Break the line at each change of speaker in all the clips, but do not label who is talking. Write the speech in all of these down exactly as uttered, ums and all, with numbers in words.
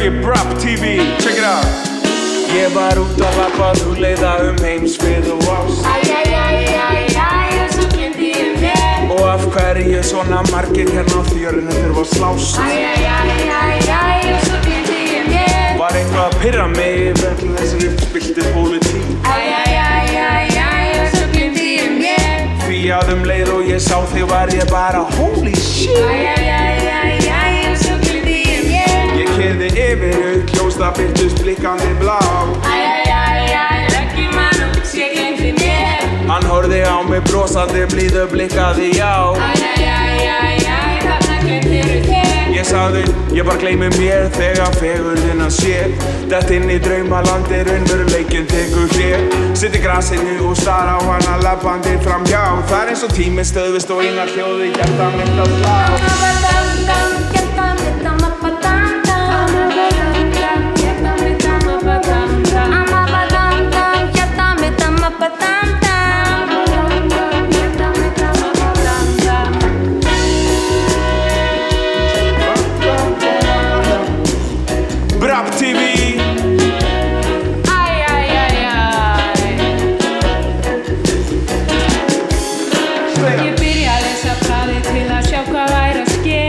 Ég Brap T V, check it out. Ég var út að labba hugleiða um heimsfrið og ást.
Æ, æ, æ, æ, æ, og svo gleymdi ég mér.
Og af hverju svona margir hérna á fjörinu þurfa að slást.
Æ, æ, æ, æ, æ, og svo gleymdi ég mér.
Var eitthvað að pirra mig yfir öll þessari uppspilltu pólitík.
Æ, æ, æ, æ, æ, og svo gleymdi ég mér.
Því að um leið og ég sá þig var ég bara holy shit.
Æ, æ, æ, æ, æ, og svo gleymdi ég mér.
Ég keyrði yfir upp hljósta byrtust blikkandi blá.
Æ, æ, æ, æ, löggi mann og ég gleymdi mér.
Hann horfði á mig brosandi blíðu blikkaði já.
Æ, æ, æ, æ, æ, þarna gleymdirðu þér.
Ég sagði, ég bara gleymi mér þegar fegurðina sé. Dett inn í draumalandi, raunveruleikinn tekur hér. Sitt í grasinu og stara á hana labbandi framhjá. Það er eins og tíminn stöðvist og eina hljóði hjarta mitt að slá.
Amabadam-dam, hjarta mitt amabadam-dam. Amabadam-dam, hjarta mitt amabadam-dam. Amabadam-dam, hjarta mitt amabadam-dam. Amabadam-dam, hjarta mitt amabadam-dam.
Brap T V.
Æ, æ, æ, æ. Ég byrja að lesa blaðið til að sjá hvað væri að ske.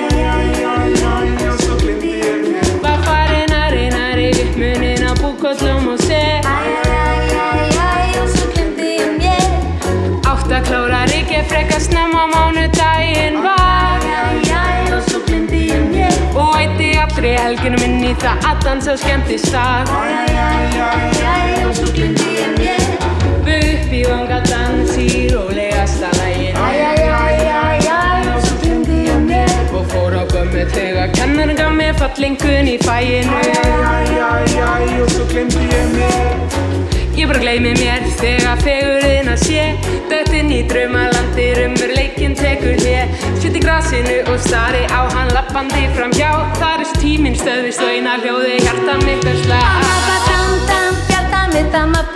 Og svo gleymdi ég mér.
Var farin að reyna að rifja upp muninn á búkollum og se. Æ, æ, æ, æ, og svo gleymdi ég mér. Átt að klára ríkið frekar snemma á mánudaginn var. Æ, æ, æ, og svo gleymdi ég mér. Og ætti allri helginu minn í það að dansa skemmtistað. Æ, æ, æ, æ, æ, og svo gleymdi ég mér. Upp í vanga dans í rólegasta laginu. Æ, æ, æ, æ, æ, og svo gleymdi ég mér. Og fór á gömmu þegar kennarinn gaf mér fallingun í faginu.
Æ, æ, æ, æ, og svo gleymdi ég mér.
Ég bara gleymi mér þegar fegurðina sé. Dött inn í draumalandi, raunveruleikinn tekur hér. Sitt í grasinu og stari á hann labbandi framhjá. Þar er tíminn stöðvist og eina hljóði hjarta mitt að slá. Amabadam-dam, hjarta mitt amabadam.